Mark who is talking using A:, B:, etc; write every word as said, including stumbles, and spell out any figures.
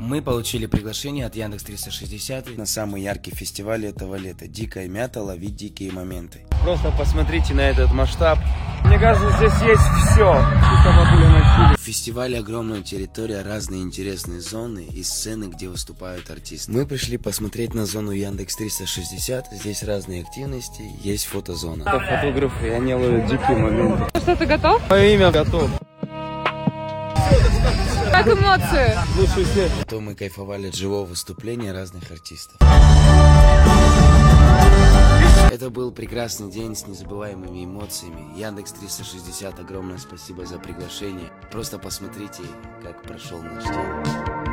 A: Мы получили приглашение от Яндекс триста шестьдесят на самый яркий фестиваль этого лета. Дикая мята, ловить дикие моменты. Просто посмотрите на этот масштаб. Мне кажется, здесь есть все. В фестивале огромная территория, разные интересные зоны и сцены, где выступают артисты. Мы пришли посмотреть на зону Яндекс триста шестьдесят. Здесь разные активности, есть фотозона. Это фотографы, и они ловят дикие моменты.
B: Что, ты готов?
A: Мое имя готов.
B: Как эмоции?
A: Лучше всех. То мы кайфовали от живого выступления разных артистов. Это был прекрасный день с незабываемыми эмоциями. Яндекс триста шестьдесят, огромное спасибо за приглашение. Просто посмотрите, как прошел наш день.